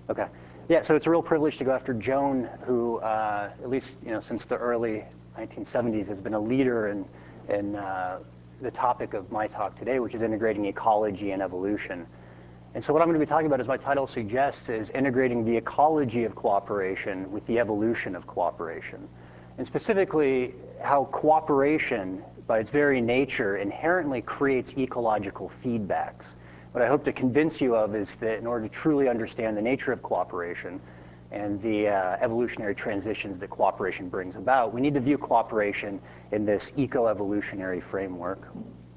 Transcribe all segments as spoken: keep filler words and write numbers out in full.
Okay. Yeah, so it's a real privilege to go after Joan, who, uh, at least you know, since the early nineteen seventies, has been a leader in, in uh, the topic of my talk today, which is integrating ecology and evolution. And so what I'm going to be talking about, as my title suggests, is integrating the ecology of cooperation with the evolution of cooperation. And specifically, how cooperation, by its very nature, inherently creates ecological feedbacks. What I hope to convince you of is that in order to truly understand the nature of cooperation and the uh, evolutionary transitions that cooperation brings about, we need to view cooperation in this eco-evolutionary framework.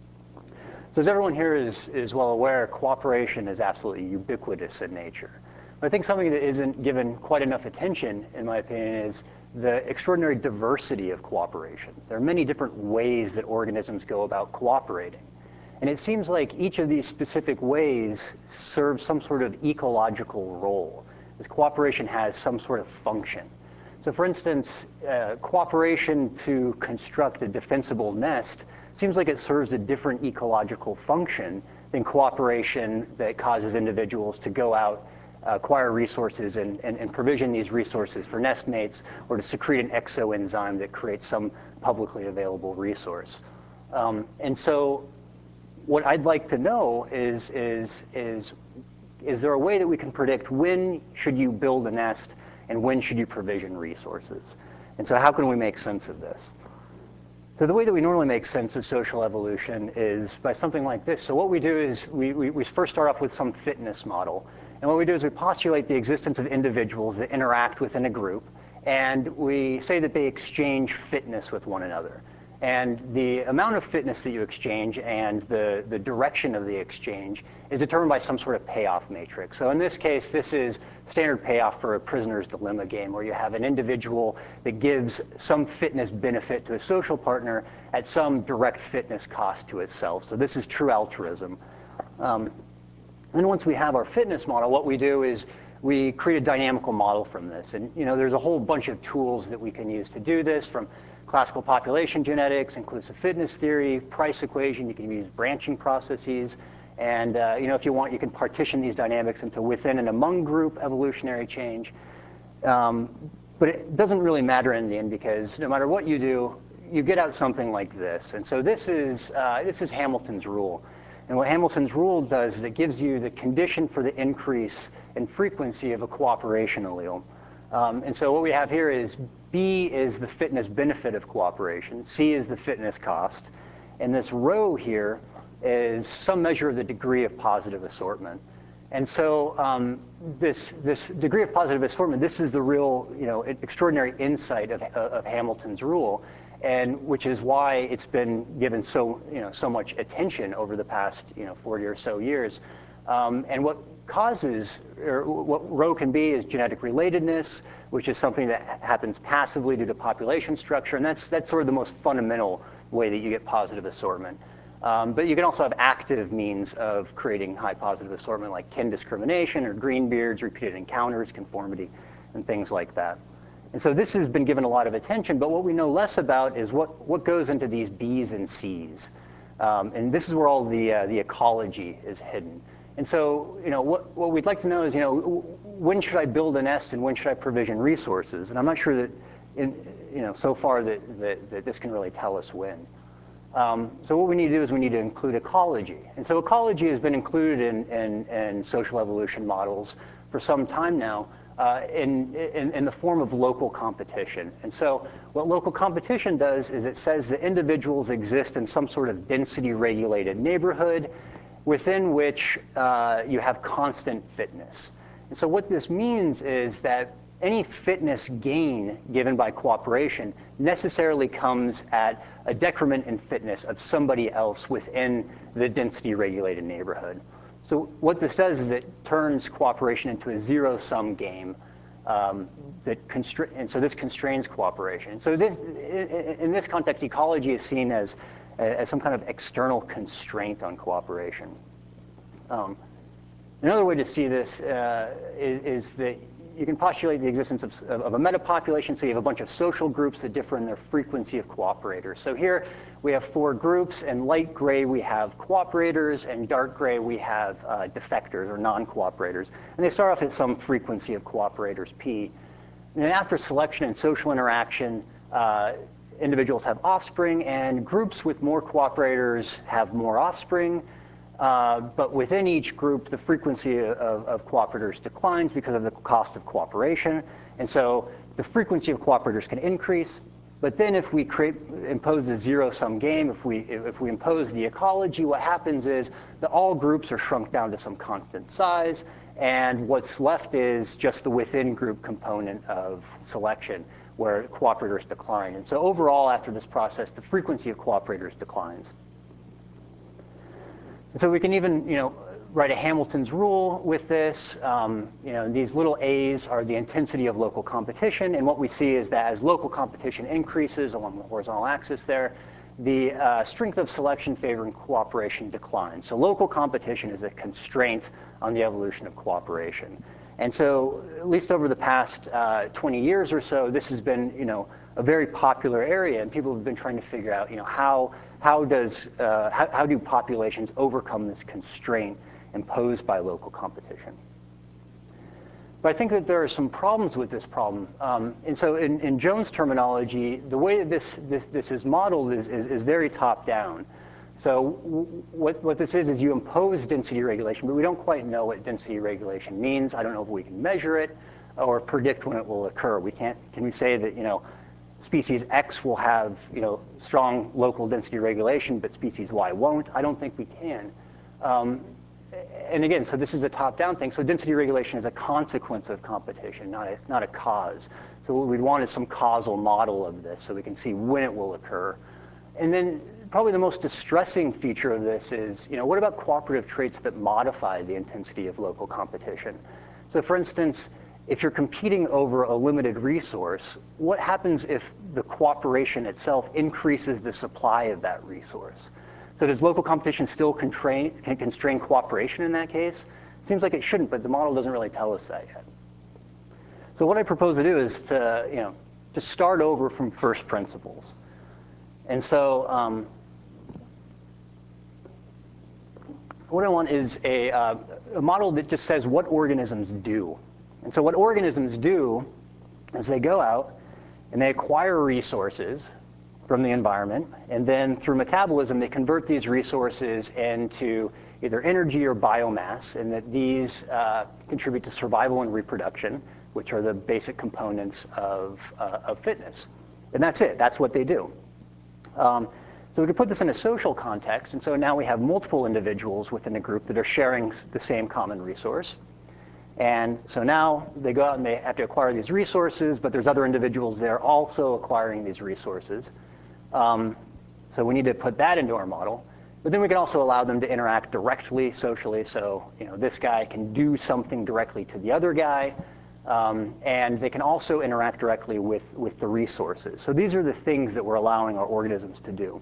So as everyone here is, is well aware, cooperation is absolutely ubiquitous in nature. But I think something that isn't given quite enough attention, in my opinion, is the extraordinary diversity of cooperation. There are many different ways that organisms go about cooperating. And it seems like each of these specific ways serves some sort of ecological role. This cooperation has some sort of function. So for instance, uh, cooperation to construct a defensible nest seems like it serves a different ecological function than cooperation that causes individuals to go out, uh, acquire resources, and, and, and provision these resources for nest mates, or to secrete an exoenzyme that creates some publicly available resource. Um, and so what I'd like to know is, is, is, is there a way that we can predict when should you build a nest and when should you provision resources? And so how can we make sense of this? So the way that we normally make sense of social evolution is by something like this. So what we do is we, we, we first start off with some fitness model. And what we do is we postulate the existence of individuals that interact within a group. And we say that they exchange fitness with one another. And the amount of fitness that you exchange and the, the direction of the exchange is determined by some sort of payoff matrix. So in this case, this is standard payoff for a prisoner's dilemma game, where you have an individual that gives some fitness benefit to a social partner at some direct fitness cost to itself. So this is true altruism. Um, and once we have our fitness model, what we do is we create a dynamical model from this. And you know, there's a whole bunch of tools that we can use to do this, from classical population genetics, inclusive fitness theory, price equation. You can use branching processes. And uh, you know, if you want, you can partition these dynamics into within and among group evolutionary change. Um, but it doesn't really matter in the end, because no matter what you do, you get out something like this. And so this is, uh, this is Hamilton's rule. And what Hamilton's rule does is it gives you the condition for the increase in frequency of a cooperation allele. Um, and so what we have here is B is the fitness benefit of cooperation, C is the fitness cost, and this rho here is some measure of the degree of positive assortment. And so um, this, this degree of positive assortment, this is the real, you know, extraordinary insight of, of Hamilton's rule, and which is why it's been given so, you know, so much attention over the past, you know, forty or so years. Um, and what causes, or what rho can be, is genetic relatedness, which is something that happens passively due to population structure, and that's, that's sort of the most fundamental way that you get positive assortment. Um, but you can also have active means of creating high positive assortment, like kin discrimination or greenbeards, repeated encounters, conformity, and things like that. And so this has been given a lot of attention, but what we know less about is what, what goes into these B's and C's. Um, and this is where all the, uh, the ecology is hidden. And so, you know, what, what we'd like to know is, you know, when should I build a nest and when should I provision resources? And I'm not sure that, in, you know, so far that, that, that this can really tell us when. Um, so what we need to do is we need to include ecology. And so ecology has been included in, in, in social evolution models for some time now uh, in, in, in the form of local competition. And so what local competition does is it says that individuals exist in some sort of density-regulated neighborhood within which uh, you have constant fitness. And so what this means is that any fitness gain given by cooperation necessarily comes at a decrement in fitness of somebody else within the density-regulated neighborhood. So what this does is it turns cooperation into a zero-sum game. Um, that constra- and so this constrains cooperation. So this, in this context, ecology is seen as, as some kind of external constraint on cooperation. Um, another way to see this uh, is, is that you can postulate the existence of, of a metapopulation, so you have a bunch of social groups that differ in their frequency of cooperators. So here we have four groups. In light gray, we have cooperators, and dark gray, we have uh, defectors or non-cooperators. And they start off at some frequency of cooperators, P. And then after selection and social interaction, uh, individuals have offspring, and groups with more cooperators have more offspring. Uh, but within each group, the frequency of, of cooperators declines because of the cost of cooperation. And so the frequency of cooperators can increase. But then if we create, impose a zero-sum game, if we, if we impose the ecology, what happens is that all groups are shrunk down to some constant size. And what's left is just the within-group component of selection, where cooperators decline. And so overall, after this process, the frequency of cooperators declines. And so we can even, you know, write a Hamilton's rule with this. Um, you know, these little a's are the intensity of local competition. And what we see is that as local competition increases along the horizontal axis there, the uh, strength of selection favoring cooperation declines. So local competition is a constraint on the evolution of cooperation. And so at least over the past uh, twenty years or so, this has been, you know, a very popular area, and people have been trying to figure out, you know, how, how, does, uh, how, how do populations overcome this constraint imposed by local competition? But I think that there are some problems with this problem. Um, and so in, in Jones' terminology, the way that this, this, this is modeled is, is, is very top-down. So what, what this is is you impose density regulation, but we don't quite know what density regulation means. I don't know if we can measure it or predict when it will occur. We can't, can we say that, you know, species X will have, you know, strong local density regulation, but species Y won't? I don't think we can. Um, and again, so this is a top-down thing. So density regulation is a consequence of competition, not a, not a cause. So what we'd want is some causal model of this so we can see when it will occur. And then probably the most distressing feature of this is, you know, what about cooperative traits that modify the intensity of local competition? So for instance, if you're competing over a limited resource, what happens if the cooperation itself increases the supply of that resource? So does local competition still constrain, can constrain cooperation in that case? Seems like it shouldn't, but the model doesn't really tell us that yet. So what I propose to do is to, you know, to start over from first principles. And so um, what I want is a, uh, a model that just says what organisms do. And so what organisms do is they go out and they acquire resources from the environment, and then through metabolism, they convert these resources into either energy or biomass, and that these uh, contribute to survival and reproduction, which are the basic components of, uh, of fitness. And that's it. That's what they do. Um, so we could put this in a social context, and so now we have multiple individuals within a group that are sharing the same common resource. And so now they go out and they have to acquire these resources, but there's other individuals there also acquiring these resources. Um, so we need to put that into our model. But then we can also allow them to interact directly, socially. So, you know, this guy can do something directly to the other guy. Um, and they can also interact directly with, with the resources. So these are the things that we're allowing our organisms to do.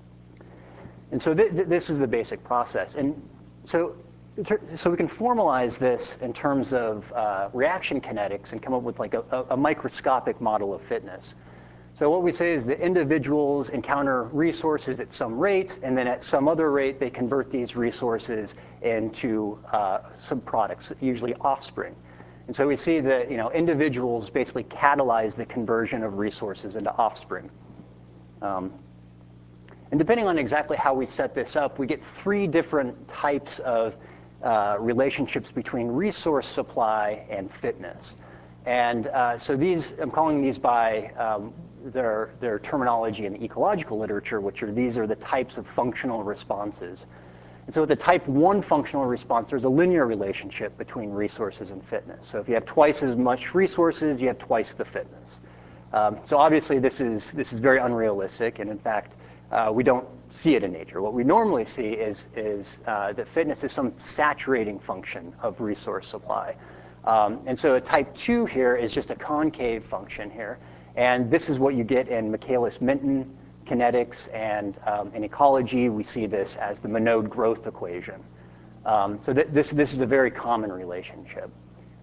And so th th this is the basic process. And so, so we can formalize this in terms of uh, reaction kinetics and come up with like a, a microscopic model of fitness. So what we say is that individuals encounter resources at some rate, and then at some other rate, they convert these resources into uh, some products, usually offspring. And so we see that, you know, individuals basically catalyze the conversion of resources into offspring. Um, and depending on exactly how we set this up, we get three different types of uh, relationships between resource supply and fitness. And uh, so these, I'm calling these by um, their, their terminology in the ecological literature, which are, these are the types of functional responses. And so with the type one functional response, there's a linear relationship between resources and fitness. So if you have twice as much resources, you have twice the fitness. Um, so obviously this is, this is very unrealistic, and in fact, uh, we don't see it in nature. What we normally see is, is uh, that fitness is some saturating function of resource supply. Um, and so a type two here is just a concave function here. And this is what you get in Michaelis-Menten kinetics, and um, in ecology, we see this as the Monod growth equation. Um, so th this, this is a very common relationship.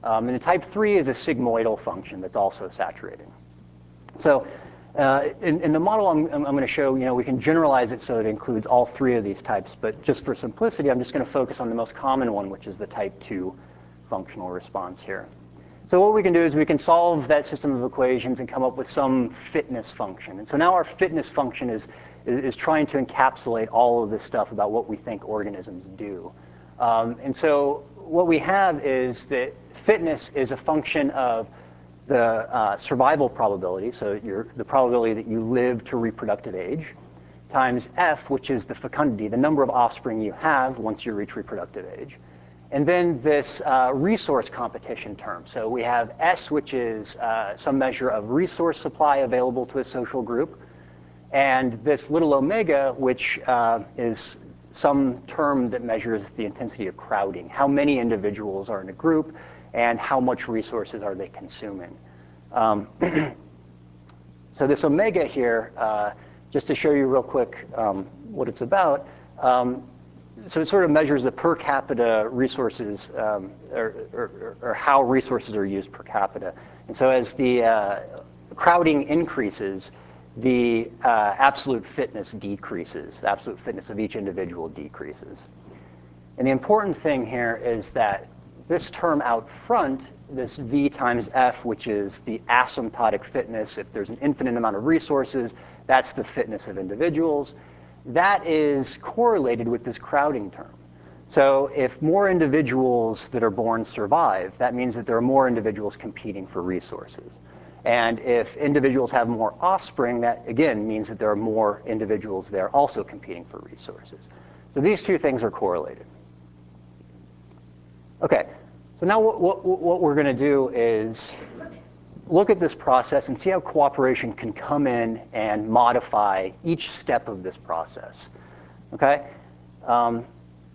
Um, and type three is a sigmoidal function that's also saturating. So uh, in, in the model I'm, I'm going to show, you know, we can generalize it so it includes all three of these types. But just for simplicity, I'm just going to focus on the most common one, which is the type two functional response here. So what we can do is we can solve that system of equations and come up with some fitness function. And so now our fitness function is, is, is trying to encapsulate all of this stuff about what we think organisms do. Um, and so what we have is that fitness is a function of the uh, survival probability, so your, the probability that you live to reproductive age, times F, which is the fecundity, the number of offspring you have once you reach reproductive age. And then this uh, resource competition term. So we have S, which is uh, some measure of resource supply available to a social group, and this little omega, which uh, is some term that measures the intensity of crowding, how many individuals are in a group, and how much resources are they consuming. Um, so this omega here, uh, just to show you real quick um, what it's about, um, so it sort of measures the per capita resources, um, or, or, or how resources are used per capita. And so as the uh, crowding increases, the uh, absolute fitness decreases. The absolute fitness of each individual decreases. And the important thing here is that this term out front, this V times F, which is the asymptotic fitness, if there's an infinite amount of resources, that's the fitness of individuals. That is correlated with this crowding term. So if more individuals that are born survive, that means that there are more individuals competing for resources. And if individuals have more offspring, that again means that there are more individuals there also competing for resources. So these two things are correlated. Okay, so now what, what, what we're going to do is look at this process and see how cooperation can come in and modify each step of this process. Okay? Um,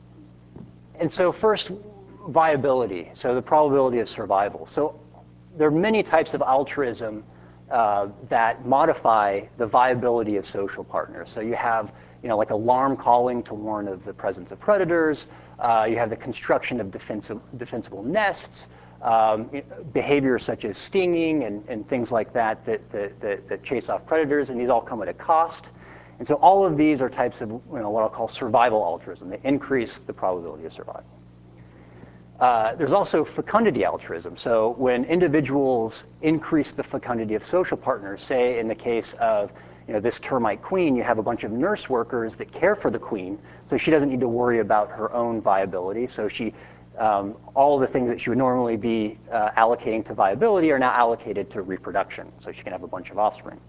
and so first, viability, so the probability of survival. So there are many types of altruism uh, that modify the viability of social partners. So you have, you know, like alarm calling to warn of the presence of predators. Uh, you have the construction of defensive, defensible nests, um, behaviors such as stinging and, and things like that that, that, that that chase off predators, and these all come at a cost. And so all of these are types of, you know, what I'll call survival altruism. They increase the probability of survival. Uh, there's also fecundity altruism. So when individuals increase the fecundity of social partners, say in the case of, you know, this termite queen, you have a bunch of nurse workers that care for the queen, so she doesn't need to worry about her own viability. So she, um, all the things that she would normally be uh, allocating to viability are now allocated to reproduction, so she can have a bunch of offspring.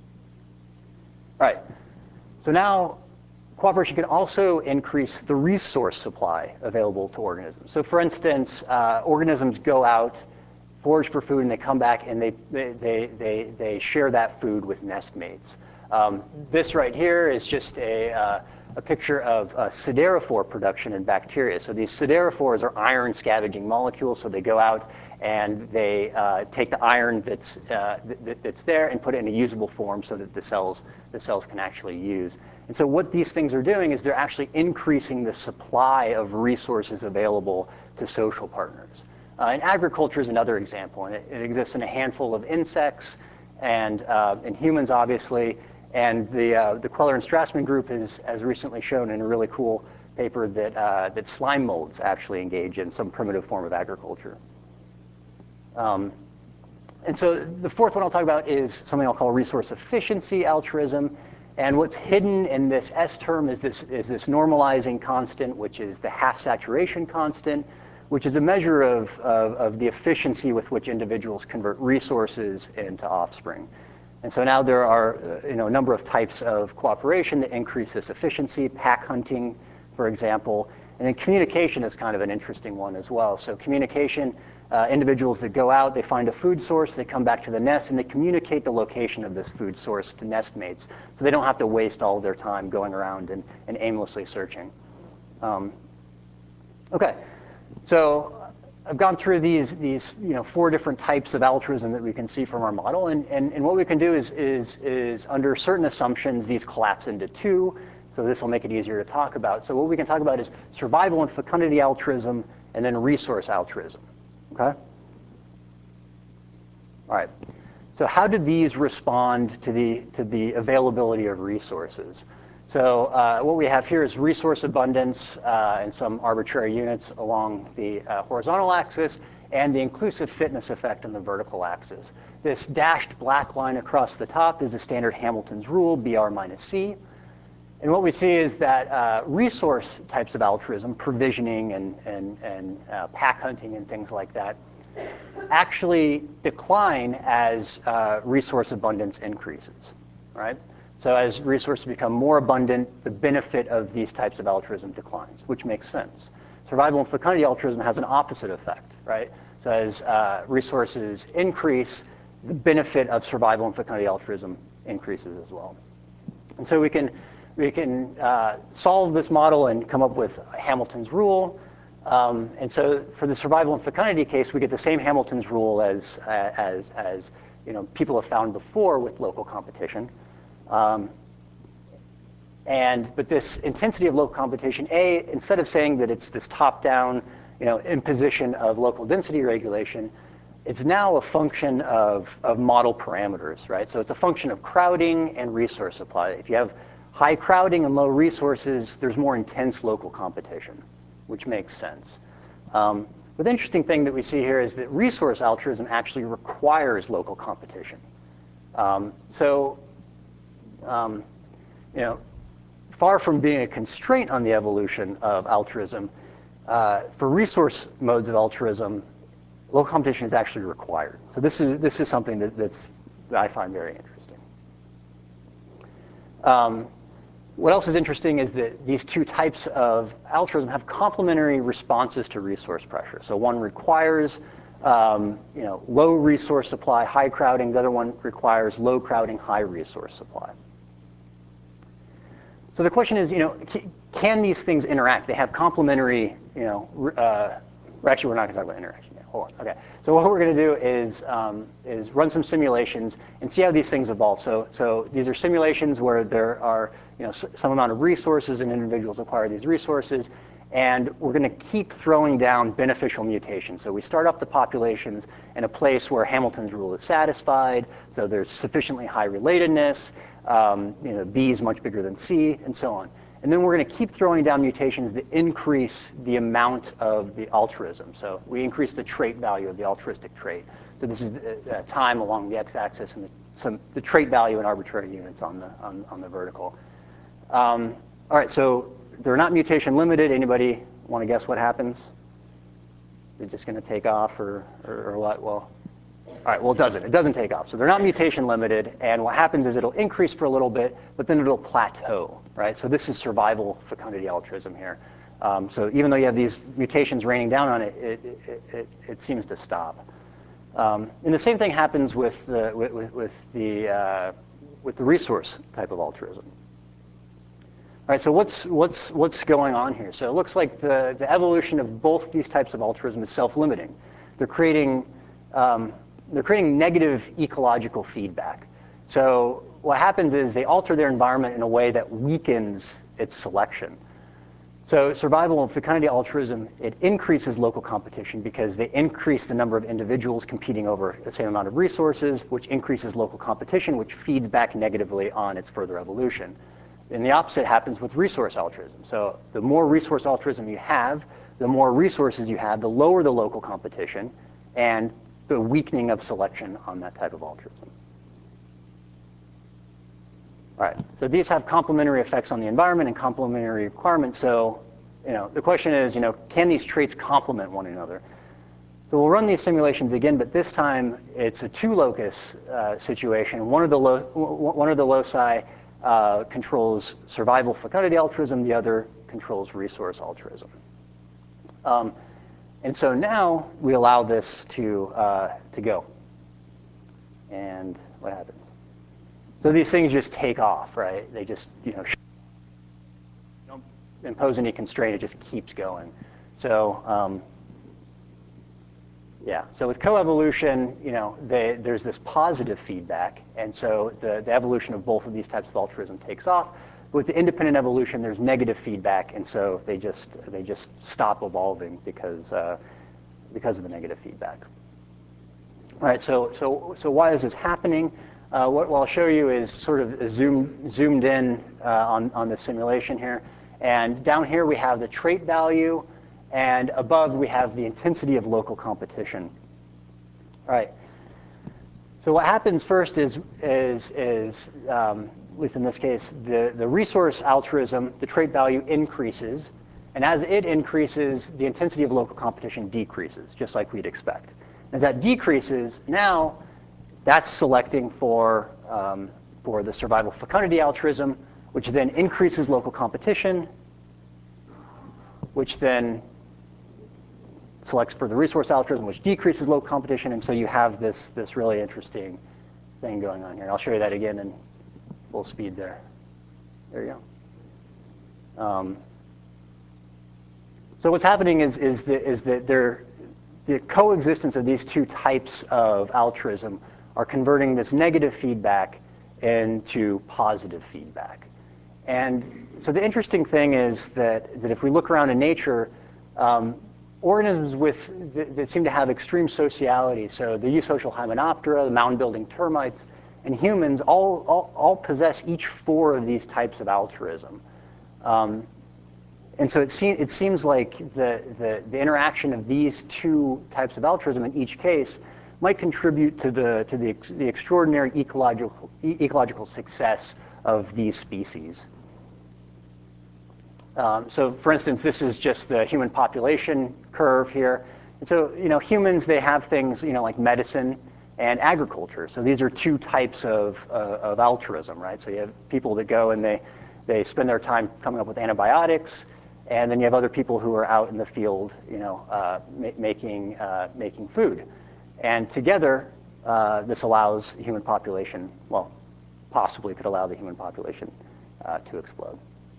All right, so now cooperation can also increase the resource supply available to organisms. So for instance, uh, organisms go out, forage for food, and they come back and they, they, they, they, they share that food with nest mates. Um, this right here is just a, uh, a picture of uh, siderophore production in bacteria. So these siderophores are iron scavenging molecules, so they go out and they uh, take the iron that's, uh, th that's there and put it in a usable form so that the cells, the cells can actually use. And so what these things are doing is they're actually increasing the supply of resources available to social partners. Uh, and agriculture is another example, and it, it exists in a handful of insects and uh, in humans, obviously. And the, uh, the Queller and Strassman group has, has recently shown in a really cool paper that, uh, that slime molds actually engage in some primitive form of agriculture. Um, and so the fourth one I'll talk about is something I'll call resource efficiency altruism. And what's hidden in this S term is this, is this normalizing constant, which is the half saturation constant, which is a measure of, of, of the efficiency with which individuals convert resources into offspring. And so now there are uh, you know, a number of types of cooperation that increase this efficiency, pack hunting, for example. And then communication is kind of an interesting one as well. So communication, uh, individuals that go out, they find a food source, they come back to the nest, and they communicate the location of this food source to nest mates. So they don't have to waste all their time going around and, and aimlessly searching. Um, okay, so I've gone through these, these you know, four different types of altruism that we can see from our model. And, and, and what we can do is, is, is, under certain assumptions, these collapse into two. So this will make it easier to talk about. So what we can talk about is survival and fecundity altruism, and then resource altruism. Okay? All right. So how do these respond to the, to the availability of resources? So uh, what we have here is resource abundance uh, in some arbitrary units along the uh, horizontal axis, and the inclusive fitness effect on the vertical axis. This dashed black line across the top is the standard Hamilton's rule, B R minus C. And what we see is that uh, resource types of altruism, provisioning and, and, and uh, pack hunting and things like that, actually decline as uh, resource abundance increases, right? So as resources become more abundant, the benefit of these types of altruism declines, which makes sense. Survival and fecundity altruism has an opposite effect, right? So as uh, resources increase, the benefit of survival and fecundity altruism increases as well. And so we can, we can uh, solve this model and come up with Hamilton's rule. Um, and so for the survival and fecundity case, we get the same Hamilton's rule as, uh, as, as you know, people have found before with local competition. Um, and, but this intensity of local competition, A, instead of saying that it's this top-down, you know, imposition of local density regulation, it's now a function of, of model parameters, right? So it's a function of crowding and resource supply. If you have high crowding and low resources, there's more intense local competition, which makes sense. Um, but the interesting thing that we see here is that resource altruism actually requires local competition. Um, so, um, you know, far from being a constraint on the evolution of altruism, uh, for resource modes of altruism, local competition is actually required. So this is, this is something that, that's, that I find very interesting. Um, what else is interesting is that these two types of altruism have complementary responses to resource pressure. So one requires um, you know, low resource supply, high crowding. The other one requires low crowding, high resource supply. So the question is, you know, can these things interact? They have complementary, you know, uh, actually, we're not going to talk about interaction yet. Hold on. Okay. So what we're going to do is um, is run some simulations and see how these things evolve. So so these are simulations where there are, you know, some amount of resources and individuals acquire these resources, and we're going to keep throwing down beneficial mutations. So we start off the populations in a place where Hamilton's rule is satisfied. So there's sufficiently high relatedness. Um, you know, B is much bigger than C, and so on. And then we're going to keep throwing down mutations that increase the amount of the altruism. So we increase the trait value of the altruistic trait. So this is the, uh, time along the x-axis and the, some, the trait value in arbitrary units on the, on, on the vertical. Um, all right, so they're not mutation limited. Anybody want to guess what happens? Is it just going to take off or, or, or what? Well, all right, well, it doesn't. It doesn't take off. So they're not mutation limited, and what happens is it'll increase for a little bit, but then it'll plateau, right? So this is survival fecundity altruism here. Um, so even though you have these mutations raining down on it, it, it, it, it seems to stop. Um, and the same thing happens with the, with, with the, uh, with the resource type of altruism. All right, so what's, what's, what's going on here? So it looks like the, the evolution of both these types of altruism is self-limiting. They're creating um, They're creating negative ecological feedback. So what happens is they alter their environment in a way that weakens its selection. So survival and fecundity altruism, it increases local competition because they increase the number of individuals competing over the same amount of resources, which increases local competition, which feeds back negatively on its further evolution. And the opposite happens with resource altruism. So the more resource altruism you have, the more resources you have, the lower the local competition, and the weakening of selection on that type of altruism. All right, so these have complementary effects on the environment and complementary requirements. So, you know, the question is, you know, can these traits complement one another? So we'll run these simulations again, but this time it's a two-locus uh, situation. One of the lo one of the loci uh, controls survival fecundity altruism. The other controls resource altruism. Um, And so now we allow this to, uh, to go. And what happens? So these things just take off, right? They just, you know, don't impose any constraint. It just keeps going. So um, yeah, so with coevolution, you know, they, there's this positive feedback. And so the, the evolution of both of these types of altruism takes off. With the independent evolution, there's negative feedback, and so they just they just stop evolving because uh, because of the negative feedback. All right, so, so, so why is this happening? Uh, what, what I'll show you is sort of zoom, zoomed in uh, on, on the simulation here. And down here we have the trait value, and above we have the intensity of local competition. All right. So what happens first is, is, is um, at least in this case, the, the resource altruism, the trait value increases. And as it increases, the intensity of local competition decreases, just like we'd expect. As that decreases, now that's selecting for, um, for the survival fecundity altruism, which then increases local competition, which then selects for the resource altruism, which decreases local competition. And so you have this, this really interesting thing going on here. And I'll show you that again in full speed there. There you go. Um, so what's happening is, is, the, is that there, the coexistence of these two types of altruism are converting this negative feedback into positive feedback. And so the interesting thing is that, that if we look around in nature, um, organisms with, that, that seem to have extreme sociality, so the eusocial Hymenoptera, the mound-building termites, and humans all, all, all possess each four of these types of altruism. Um, and so it, se it seems like the, the, the interaction of these two types of altruism in each case might contribute to the, to the, the extraordinary ecological, e ecological success of these species. Um, so for instance, this is just the human population curve here. And so, you know, humans, they have things, you know, like medicine and agriculture. So these are two types of, uh, of altruism, right? So you have people that go and they, they spend their time coming up with antibiotics, and then you have other people who are out in the field, you know, uh, ma making, uh, making food. And together, uh, this allows the human population, well, possibly could allow the human population uh, to explode.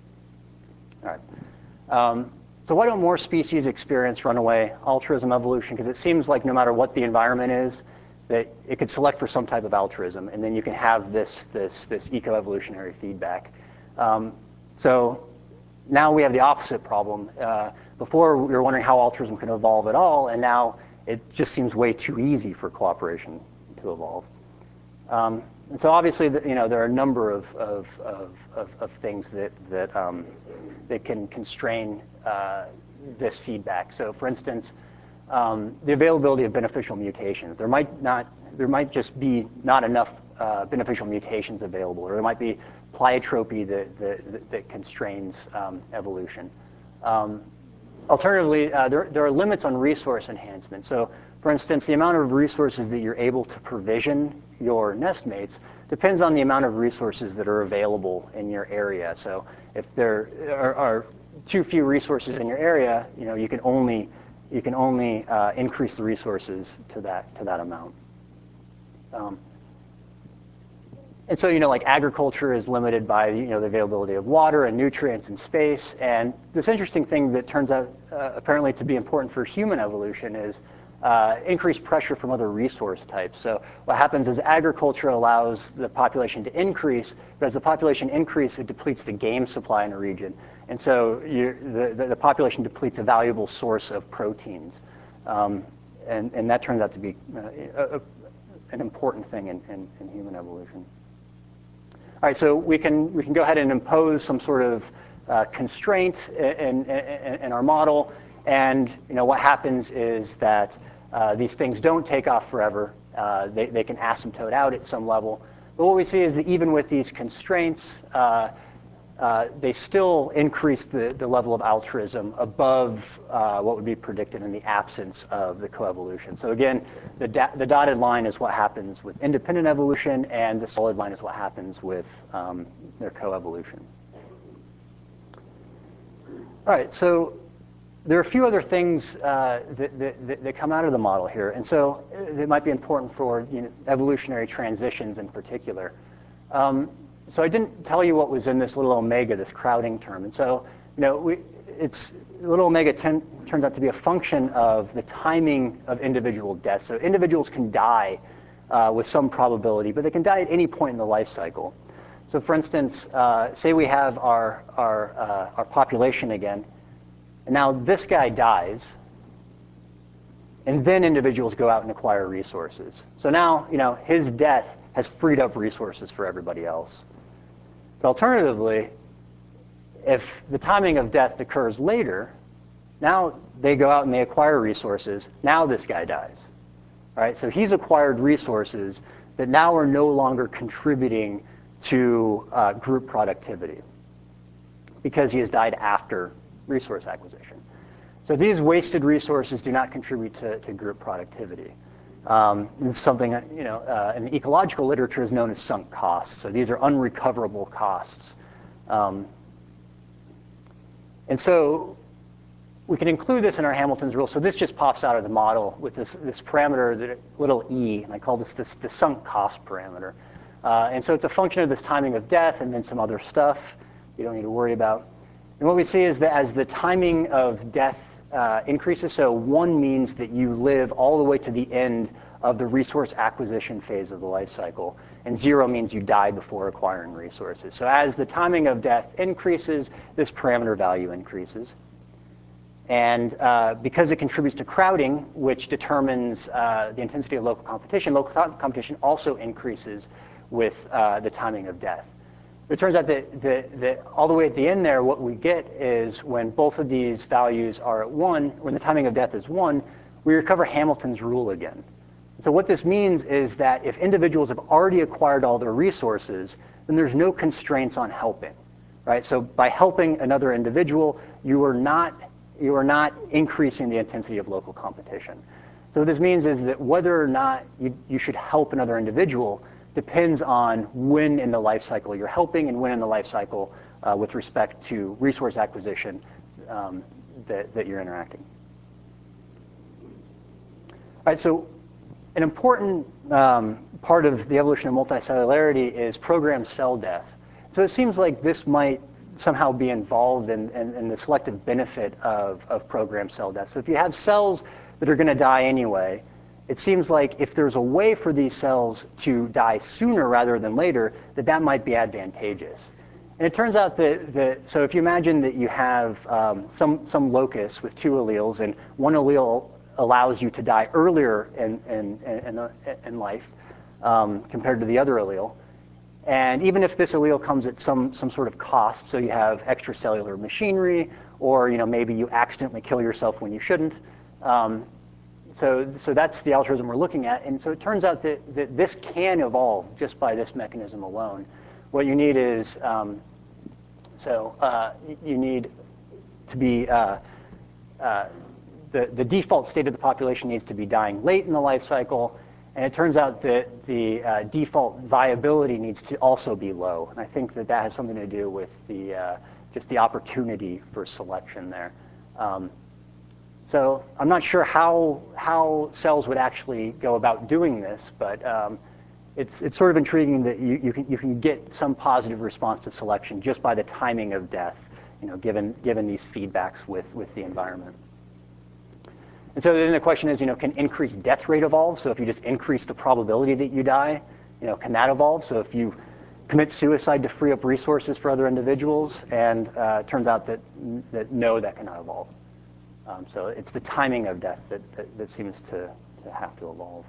All right. Um, so why don't more species experience runaway altruism evolution? Because it seems like no matter what the environment is, that it could select for some type of altruism, and then you can have this, this, this eco-evolutionary feedback. Um, so now we have the opposite problem. Uh, before, we were wondering how altruism could evolve at all, and now it just seems way too easy for cooperation to evolve. Um, and so obviously, the, you know, there are a number of, of, of, of, of things that, that, um, that can constrain uh, this feedback. So for instance, um, the availability of beneficial mutations. There might, not, there might just be not enough uh, beneficial mutations available, or there might be pleiotropy that, that, that constrains um, evolution. Um, Alternatively, uh, there, there are limits on resource enhancement. So for instance, the amount of resources that you're able to provision your nest mates depends on the amount of resources that are available in your area. So if there are, are too few resources in your area, you know, you can only, you can only uh, increase the resources to that, to that amount. Um, And so, you know, like agriculture is limited by, you know, the availability of water and nutrients and space. And this interesting thing that turns out uh, apparently to be important for human evolution is uh, increased pressure from other resource types. So what happens is agriculture allows the population to increase, but as the population increases, it depletes the game supply in a region. And so you, the, the, the population depletes a valuable source of proteins. Um, and, and that turns out to be uh, a, a, an important thing in, in, in human evolution. All right, so we can, we can go ahead and impose some sort of uh, constraint in, in, in our model. And you know, what happens is that uh, these things don't take off forever. Uh, they, they can asymptote out at some level. But what we see is that even with these constraints, uh, uh, they still increase the, the level of altruism above uh, what would be predicted in the absence of the coevolution. So again, the, the dotted line is what happens with independent evolution, and the solid line is what happens with um, their coevolution. All right, so there are a few other things uh, that, that, that come out of the model here, and so it might be important for, you know, evolutionary transitions in particular. Um, So I didn't tell you what was in this little omega, this crowding term. And so, you know, we, it's little omega ten, turns out to be a function of the timing of individual deaths. So individuals can die uh, with some probability, but they can die at any point in the life cycle. So for instance, uh, say we have our, our, uh, our population again, and now this guy dies. and then individuals go out and acquire resources. So now, you know, his death has freed up resources for everybody else. But alternatively, if the timing of death occurs later, now they go out and they acquire resources. Now this guy dies. All right, so he's acquired resources that now are no longer contributing to uh, group productivity because he has died after resource acquisition. So these wasted resources do not contribute to, to group productivity. Um, it's something, you know, uh, in the ecological literature is known as sunk costs. So these are unrecoverable costs. Um, and so we can include this in our Hamilton's rule. So this just pops out of the model with this, this parameter, that little e, and I call this, this the sunk cost parameter. Uh, and so it's a function of this timing of death and then some other stuff you don't need to worry about. And what we see is that as the timing of death uh, increases, so one means that you live all the way to the end of the resource acquisition phase of the life cycle, and zero means you die before acquiring resources. So as the timing of death increases, this parameter value increases. And uh, because it contributes to crowding, which determines uh, the intensity of local competition, local competition also increases with uh, the timing of death. But it turns out that, that, that all the way at the end there, what we get is when both of these values are at one, when the timing of death is one, we recover Hamilton's rule again. So what this means is that if individuals have already acquired all their resources, then there's no constraints on helping, right? So by helping another individual, you are not you are not increasing the intensity of local competition. So what this means is that whether or not you, you should help another individual depends on when in the life cycle you're helping and when in the life cycle uh, with respect to resource acquisition um, that, that you're interacting. All right, so an important um, part of the evolution of multicellularity is programmed cell death. So it seems like this might somehow be involved in, in, in the selective benefit of, of programmed cell death. So if you have cells that are going to die anyway, it seems like if there's a way for these cells to die sooner rather than later, that that might be advantageous. And it turns out that, that so if you imagine that you have um, some, some locus with two alleles, and one allele allows you to die earlier in, in, in, in life um, compared to the other allele, and even if this allele comes at some, some sort of cost, so you have extracellular machinery, or you know, maybe you accidentally kill yourself when you shouldn't. Um, so, so that's the altruism we're looking at. And so it turns out that, that this can evolve just by this mechanism alone. What you need is, um, so uh, you need to be, uh, uh, the, the default state of the population needs to be dying late in the life cycle. And it turns out that the uh, default viability needs to also be low. And I think that that has something to do with the, uh, just the opportunity for selection there. Um, so I'm not sure how, how cells would actually go about doing this, but um, it's, it's sort of intriguing that you, you, can, you can get some positive response to selection just by the timing of death, you know, given, given these feedbacks with, with the environment. And so then the question is, you know, can increased death rate evolve? So if you just increase the probability that you die, you know, can that evolve? So if you commit suicide to free up resources for other individuals, and uh, it turns out that, that no, that cannot evolve. Um, so it's the timing of death that, that, that seems to, to have to evolve.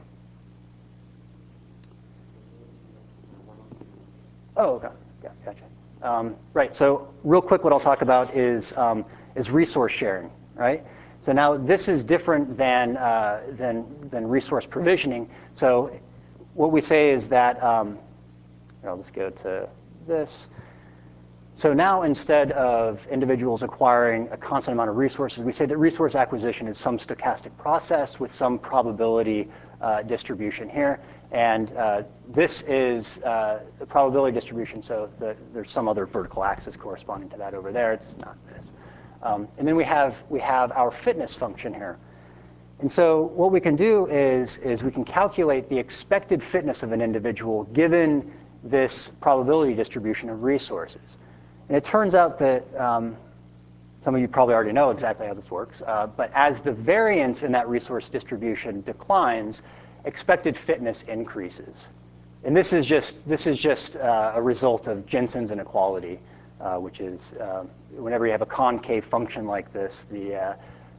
Oh, okay, yeah, gotcha. Um, right, so real quick what I'll talk about is, um, is resource sharing, right? So now this is different than, uh, than, than resource provisioning. So what we say is that, um, I'll just go to this. So now instead of individuals acquiring a constant amount of resources, we say that resource acquisition is some stochastic process with some probability uh, distribution here. And uh, this is uh, the probability distribution, so the, there's some other vertical axis corresponding to that over there. It's not this. Um, and then we have, we have our fitness function here. And so what we can do is, is we can calculate the expected fitness of an individual given this probability distribution of resources. And it turns out that, um, some of you probably already know exactly how this works, uh, but as the variance in that resource distribution declines, expected fitness increases. And this is just, this is just uh, a result of Jensen's inequality. Uh, which is uh, whenever you have a concave function like this, the, uh,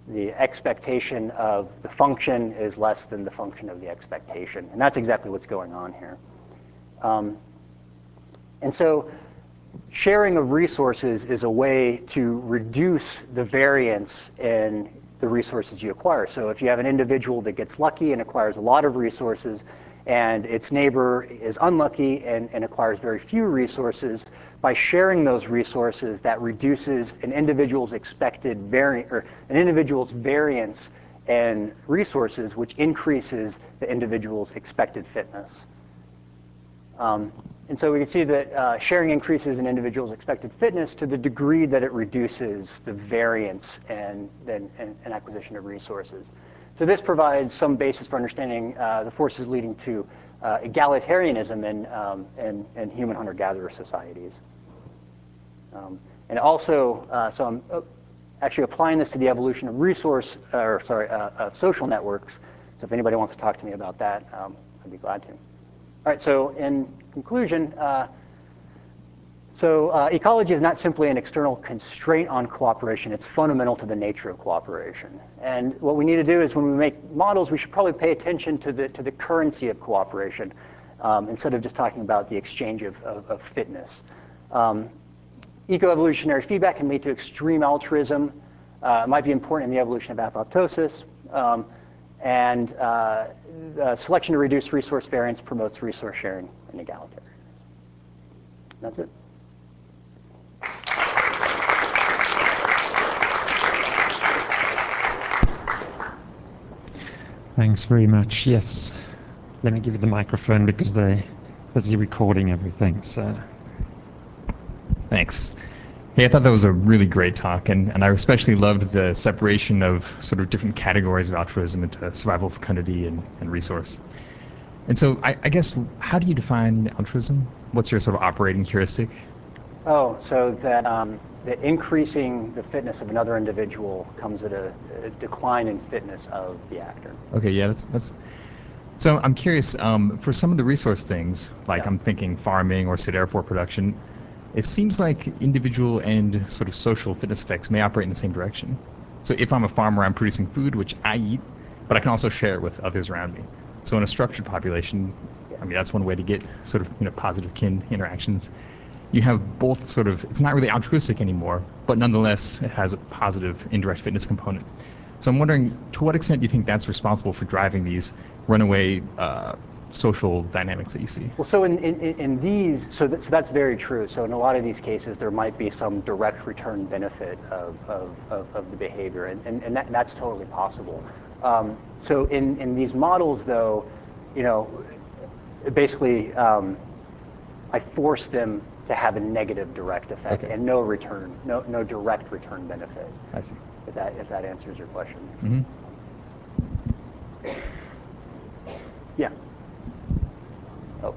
the expectation of the function is less than the function of the expectation. And that's exactly what's going on here. Um, and so sharing of resources is a way to reduce the variance in the resources you acquire. So if you have an individual that gets lucky and acquires a lot of resources, and its neighbor is unlucky and, and acquires very few resources, by sharing those resources, that reduces an individual's expected vari- or an individual's variance in resources, which increases the individual's expected fitness. Um, and so we can see that uh, sharing increases an individual's expected fitness to the degree that it reduces the variance and then an acquisition of resources. So this provides some basis for understanding uh, the forces leading to uh, egalitarianism in, um, in, in human hunter-gatherer societies. Um, and also, uh, so I'm uh, actually applying this to the evolution of resource, or sorry, uh, of social networks. So if anybody wants to talk to me about that, um, I'd be glad to. All right, so in conclusion, uh, so uh, ecology is not simply an external constraint on cooperation, it's fundamental to the nature of cooperation. And what we need to do is when we make models, we should probably pay attention to the, to the currency of cooperation um, instead of just talking about the exchange of, of, of fitness. Um, Ecoevolutionary feedback can lead to extreme altruism. Uh, it might be important in the evolution of apoptosis. Um, and uh, uh, selection to reduce resource variance promotes resource sharing and egalitarianism. That's it. Thanks very much. Yes. Let me give you the microphone because they're busy recording everything. So. Thanks. Hey, I thought that was a really great talk, and, and I especially loved the separation of sort of different categories of altruism into survival, fecundity, and, and resource. And so I, I guess, how do you define altruism? What's your sort of operating heuristic? Oh, so that, um, that increasing the fitness of another individual comes at a, a decline in fitness of the actor. Okay, yeah, that's that's. So I'm curious, um, for some of the resource things, like Yeah. I'm thinking farming or Siderophore production, it seems like individual and sort of social fitness effects may operate in the same direction. So if I'm a farmer, I'm producing food, which I eat, but I can also share it with others around me. So in a structured population, I mean, that's one way to get sort of, you know, positive kin interactions. You have both sort of, it's not really altruistic anymore, but nonetheless, it has a positive indirect fitness component. So I'm wondering, to what extent do you think that's responsible for driving these runaway uh, social dynamics that you see? Well, so in, in, in these, so, that, so that's very true. So in a lot of these cases, there might be some direct return benefit of, of, of, of the behavior, and, and, and that, that's totally possible. Um, so in, in these models, though, you know, basically, um, I force them to have a negative direct effect Okay. and no return, no, no direct return benefit. I see. If that, if that answers your question. Mm-hmm. Yeah. Oh.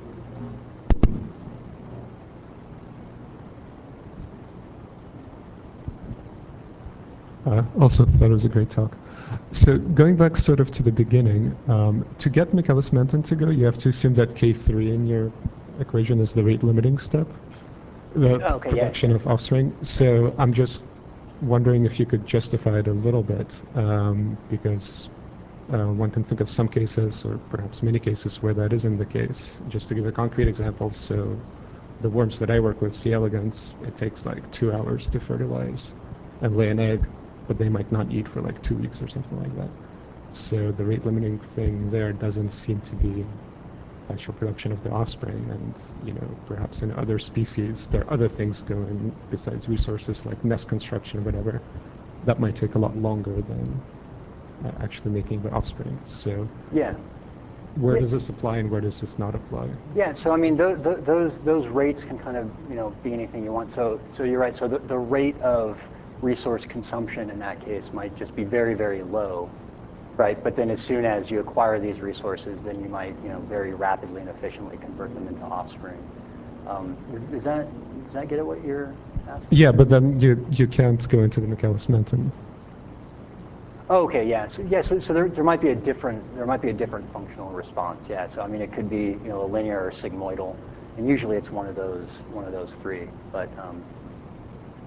Uh, also thought it was a great talk. So going back sort of to the beginning, um, to get Michaelis-Menten to go, you have to assume that K three in your equation is the rate limiting step, the Oh, okay, production yeah. of offspring. So I'm just wondering if you could justify it a little bit, um, because uh, one can think of some cases, or perhaps many cases, where that isn't the case. Just to give a concrete example, so the worms that I work with, C. elegans, it takes like two hours to fertilize and lay an egg, but they might not eat for like two weeks or something like that. So the rate limiting thing there doesn't seem to be actual production of the offspring, and you know, perhaps in other species there are other things going besides resources like nest construction or whatever that might take a lot longer than uh, actually making the offspring. So Yeah. where Yeah. does this apply and where does this not apply? Yeah, so I mean, th th those those rates can kind of, you know, be anything you want. So so you're right. So the, the rate of resource consumption in that case might just be very, very low, right? But then as soon as you acquire these resources, then you might, you know, very rapidly and efficiently convert them into offspring. Um, is, is that, does that get at what you're asking? Yeah, but then you you can't go into the Michaelis-Menten. Oh, okay, yeah. So, yeah, so, so there, there might be a different there might be a different functional response. Yeah. So I mean, it could be, you know, a linear or sigmoidal, and usually it's one of those one of those three. But um,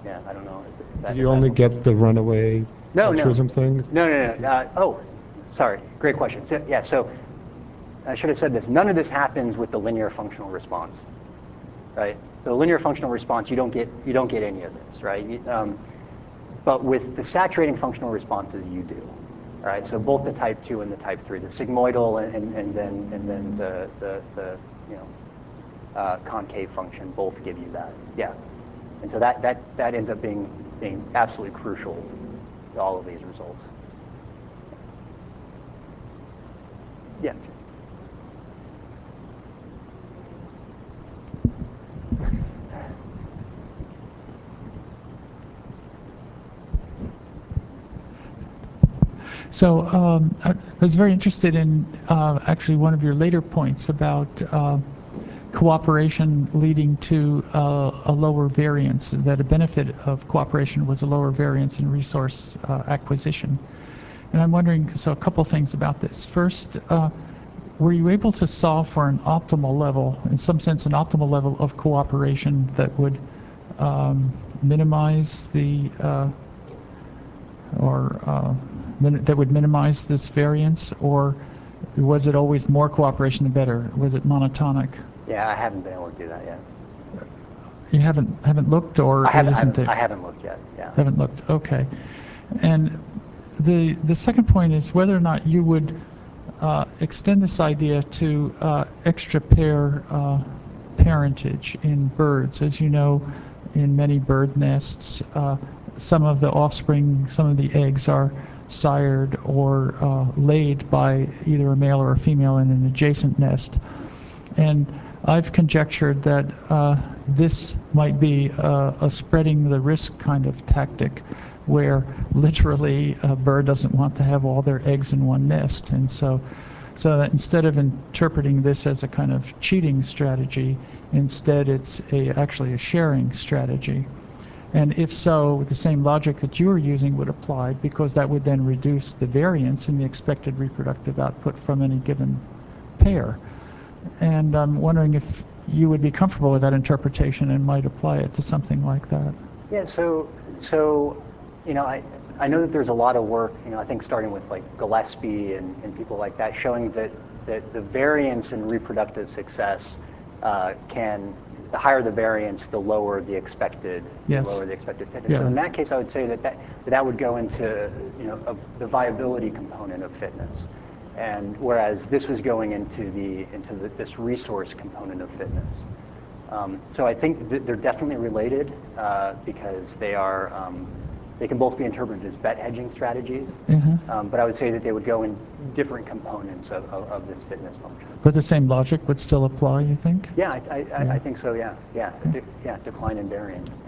yeah, I don't know. If that, Did you if only that, get the runaway no, altruism no. thing? No, no, no. Uh, oh, sorry. Great question. So, yeah, so I should have said this. None of this happens with the linear functional response, right? So linear functional response, you don't get you don't get any of this, right? You, um, but with the saturating functional responses, you do. All right. So both the type two and the type three, the sigmoidal and, and, and then and then the the, the you know uh, concave function both give you that. Yeah. And so that that that ends up being being absolutely crucial to all of these results. Yeah. So um, I was very interested in uh, actually one of your later points about uh, cooperation leading to uh, a lower variance, that a benefit of cooperation was a lower variance in resource uh, acquisition. And I'm wondering, so a couple things about this. First, uh, were you able to solve for an optimal level, in some sense an optimal level of cooperation that would um, minimize the, uh, or uh, min that would minimize this variance, or was it always more cooperation the better? Was it monotonic? Yeah, I haven't been able to do that yet. You haven't haven't looked, or I haven't, I isn't haven't, there? I haven't looked yet. Yeah. Haven't looked. Okay. And the the second point is whether or not you would uh, extend this idea to uh, extra pair uh, parentage in birds. As you know, in many bird nests, uh, some of the offspring, some of the eggs are sired or uh, laid by either a male or a female in an adjacent nest. And I've conjectured that uh, this might be a, a spreading the risk kind of tactic, where literally a bird doesn't want to have all their eggs in one nest. And so, so that instead of interpreting this as a kind of cheating strategy, instead it's a, actually a sharing strategy. And if so, the same logic that you were using would apply, because that would then reduce the variance in the expected reproductive output from any given pair. And I'm wondering if you would be comfortable with that interpretation and might apply it to something like that. Yeah, so, so you know, I, I know that there's a lot of work, you know, I think starting with like Gillespie and, and people like that, showing that, that the variance in reproductive success uh, can, the higher the variance, the lower the expected, Yes. the lower the expected fitness. Yeah. So in that case, I would say that that, that would go into, you know, a, the viability component of fitness. And whereas this was going into the into the, this resource component of fitness. Um, so I think that they're definitely related uh, because they are um, they can both be interpreted as bet hedging strategies. Mm-hmm. Um, but I would say that they would go in different components of, of, of this fitness function. But the same logic would still apply, you think? Yeah, I, I, Yeah. I think so. Yeah, yeah, Okay. De yeah, decline in variance. Yeah.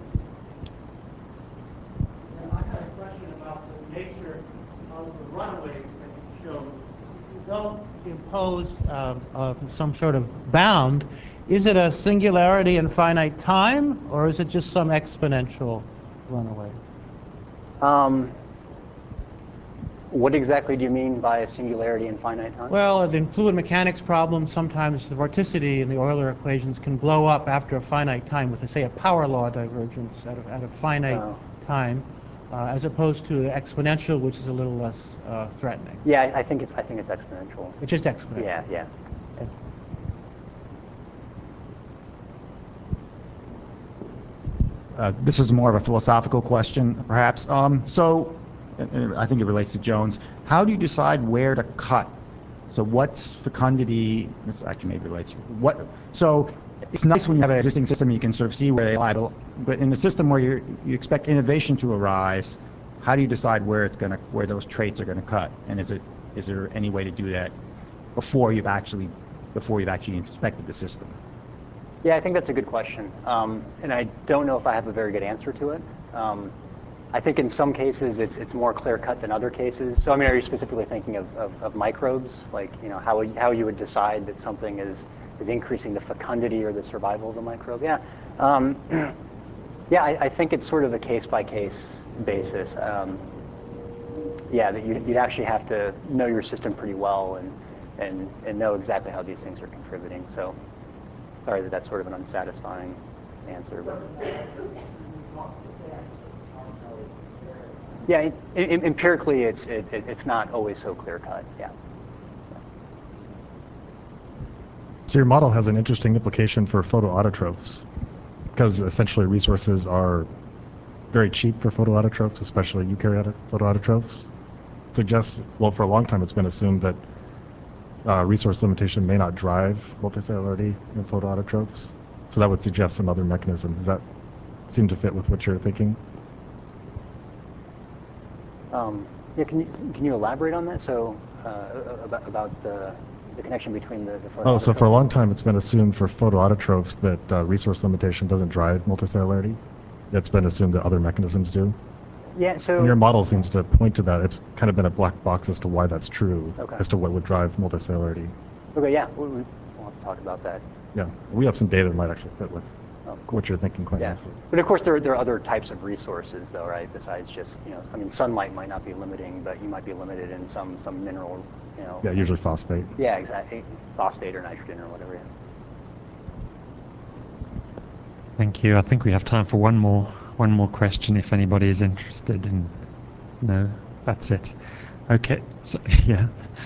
And I had a question about the nature of the runaways that you showed. If you don't impose uh, uh, some sort of bound, is it a singularity in finite time, or is it just some exponential runaway? Um, what exactly do you mean by a singularity in finite time? Well, in fluid mechanics problems, sometimes the vorticity in the Euler equations can blow up after a finite time with, say, a power law divergence at a, at a finite Oh. time, uh, as opposed to exponential, which is a little less uh, threatening. Yeah, I, I think it's I think it's exponential. It's just exponential. Yeah, yeah. Uh, this is more of a philosophical question, perhaps. Um, so, and I think it relates to Jones. How do you decide where to cut? So, what's fecundity? This actually maybe relates. What? So, it's nice when you have an existing system, you can sort of see where they lie. But in a system where you you expect innovation to arise, how do you decide where it's going to, where those traits are going to cut? And is it is there any way to do that before you've actually before you've actually inspected the system? Yeah, I think that's a good question. Um, and I don't know if I have a very good answer to it. Um, I think in some cases it's it's more clear-cut than other cases. So I mean, are you specifically thinking of, of, of microbes? Like, you know, how, how you would decide that something is, is increasing the fecundity or the survival of the microbe? Yeah, um, yeah I, I think it's sort of a case-by-case basis. Um, yeah, that you'd, you'd actually have to know your system pretty well and, and, and know exactly how these things are contributing. So. Sorry that that's sort of an unsatisfying answer. But. Yeah, in, in, empirically, it's it, it, it's not always so clear cut. Yeah. So your model has an interesting implication for photoautotrophs, because essentially resources are very cheap for photoautotrophs, especially eukaryotic photoautotrophs. It suggests, well, for a long time it's been assumed that uh, resource limitation may not drive multicellularity in photoautotrophs. So that would suggest some other mechanism. Does that seem to fit with what you're thinking? Um, yeah, can you can you elaborate on that? So uh, about about the the connection between the, the Oh, so for a long time it's been assumed for photoautotrophs that uh, resource limitation doesn't drive multicellularity. It's been assumed that other mechanisms do. Yeah, so And your model seems to point to that. It's kind of been a black box as to why that's true, Okay. as to what would drive multicellularity. Okay, yeah, we, we, we'll have to talk about that. Yeah, we have some data that might actually fit with Oh, cool. what you're thinking quite Yeah, nicely. but of course there there are other types of resources, though, right? Besides just you know, I mean, sunlight might not be limiting, but you might be limited in some some mineral, you know. Yeah, usually phosphate. Yeah, exactly. Phosphate or nitrogen or whatever. Yeah. Thank you. I think we have time for one more one more question if anybody is interested in. No, that's it. Okay. So, yeah.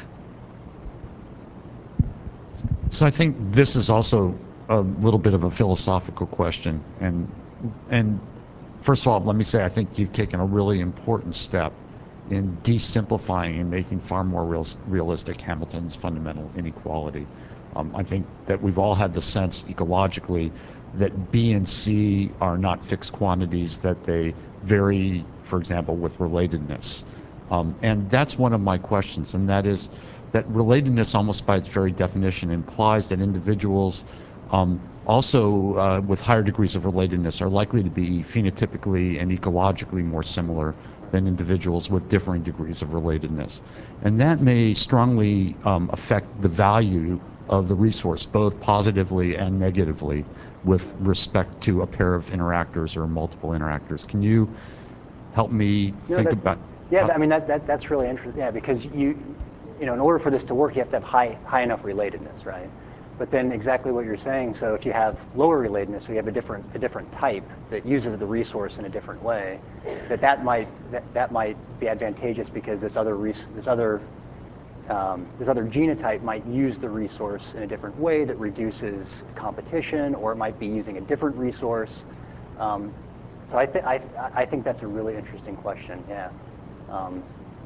So I think this is also a little bit of a philosophical question, and and first of all, let me say I think you've taken a really important step in desimplifying and making far more real, realistic Hamilton's fundamental inequality. Um, I think that we've all had the sense ecologically that B and C are not fixed quantities, that they vary, for example, with relatedness. Um, and that's one of my questions, and that is that relatedness almost by its very definition implies that individuals um, also uh, with higher degrees of relatedness are likely to be phenotypically and ecologically more similar than individuals with differing degrees of relatedness. And that may strongly um, affect the value of the resource, both positively and negatively, with respect to a pair of interactors or multiple interactors. Can you help me No, think that's- about? Yeah, how- I mean that, that that's really interesting. Yeah, because you, you know, in order for this to work, you have to have high high enough relatedness, right? But then exactly what you're saying. So if you have lower relatedness, so you have a different a different type that uses the resource in a different way, that that might that, that might be advantageous because this other res- this other um, this other genotype might use the resource in a different way that reduces competition, or it might be using a different resource. Um, so I think I I think that's a really interesting question. Yeah. Um,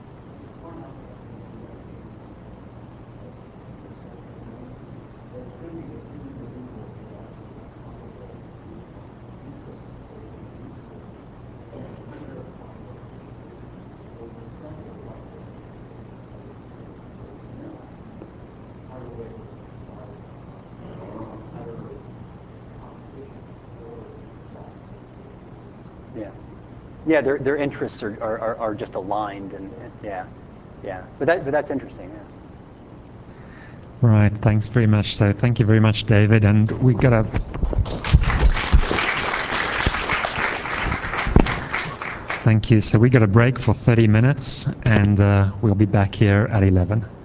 Yeah, yeah. Their their interests are, are, are just aligned, and, and yeah, yeah. But that but that's interesting. Yeah. Right. Thanks very much. So thank you very much, David. And we got a. Thank you. So we got a break for thirty minutes, and uh, we'll be back here at eleven.